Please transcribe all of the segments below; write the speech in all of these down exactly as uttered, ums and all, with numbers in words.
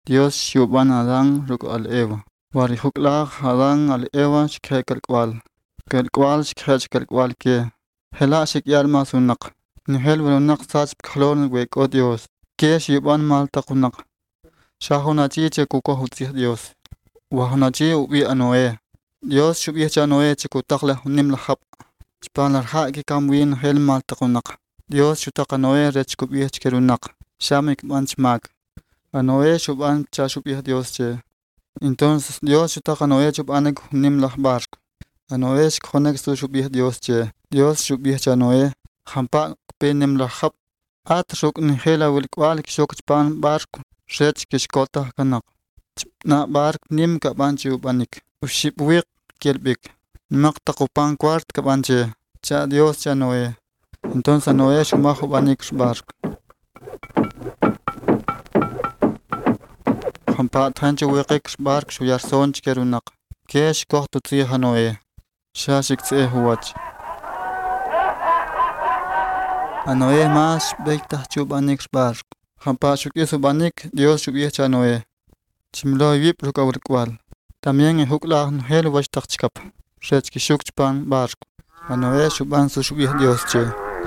Dios shuban Adán ruk al Eva. Wari huklach Adán al Eva shikhe kalkwal. Kalkwal shikhe kalkwal ke. Hela shik yalma sunak. Nihel wunak sach khlon wek o Dios. Ke shuban mal takunak. Shahuna chi che kuko hutsi Dios. Wahuna chi ubi anoe. Dios shubi cha noe che kutakle hunim lahab. Spanar ha ki kamwin hel mal takunak. Dios shutaka noe rech kubi chkerunak. Shamik manchmak. Anoe shuban cha shubi Dios che. Entonces Dios shutaka noe chubanek hunim lahbark. Anoe shkonek su shubi Dios che. Dios shubi cha noe. Hampa penim lahab. At shuk nihela wilkwal kishok chpan bark. Shech kishkota kanak. Na bark nim ka banchi ubanik. Uship wik kelbik. Nimak takupan kwart ka banchi. Cha Dios cha noe. Entonces noe shumajo banik bark. Hampa thanche wikik bark shuyar sonch kerunak. Kesh kohtu tsi hanoe. Shashik tse huwach. Anoe mas bektah chubanik bark. Hampa shukisu banik Dios shubieh cha noe. Chimlo vip ruka wirkwal. También en hukla hel washtak chkap. Shech ki shuk chpan bark. Anoe shuban su shubieh Dios che.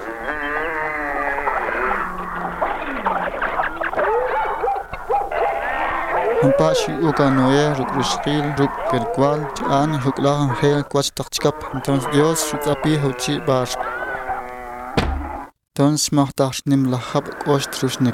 Hampa shi uka noe ruk rishkil ruk wirkwal. Chan hukla hel washtak chkap. Entonces Dios shutapi huchi bark. Entonces mahtach nim lahab kosh trushnik.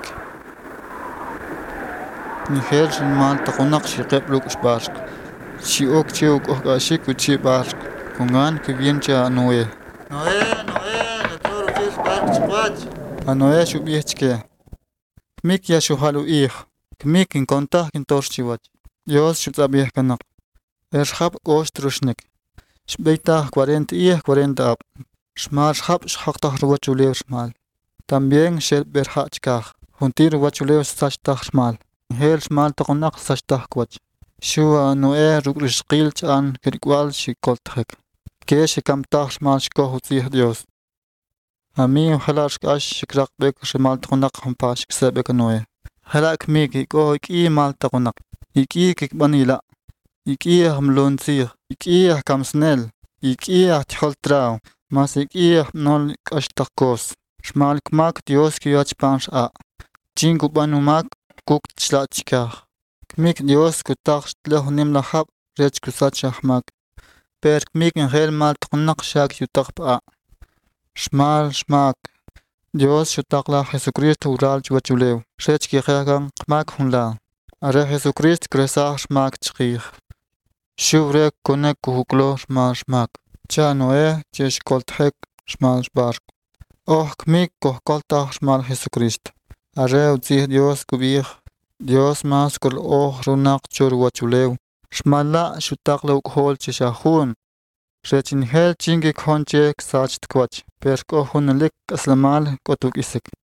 Nihel mal takunak shiqeb luk bark. Si ok che ok ok ashik uchi bark. Kungan que bien cha noe. Noe, Noe, natoro chis bark chwach. Anoe shubieh chke. Kmik ya shuhalu ih. Kmik in kontah kin torchiwach. Dios shutabieh kanak. Ershab kosh trushnik. Shbeitah cuarenta ih cuarenta ab. Shmal shab shhaktah ruwachulev shmal. También shel berha chkah. Juntir ruwachulev sashtah shmal. Hel shmal takunak sashtah kwach. Shua noe ruk rishqil chan kirkwal shikolthek. Ke shikamtah shmal shkohutzih Dios. Ami ojalá shkash shikrak bek shmal takunak hampa shiksebek noe. Halak mik iko iki mal takunak. Iki kikbanila. Iki hamlonzih. Iki kamsnel. Iki tholtrao. Mas iki nol kashtakos. Shmal kmak Dios kiyach pansh a. Chingu banumak kuk tlachkah. Kmik Dios kutak shtlehu nim lahab rech kusat shahmak. Per kmik en hel mal tkunak shak yutak pa. Shmal shmak. Dios shutak la Jesucristo ural chwachulew. Rech kihagan kmak hunla. Are Jesucrist kresah shmak chkih. Shuvrek konek kuhuklo shmal shmak. Cha noe chesh kolthek shmal shbark. Oh kmik koh koltah shmal Jesucrist. Are utzih Dios kubih. Dios mas kul oh runak chur wachulew. Shmala shutak la ukhol chishahun. Rechin hel chingi khonche ksach tkwach. Per ko hunlik aslamal kotuk isik.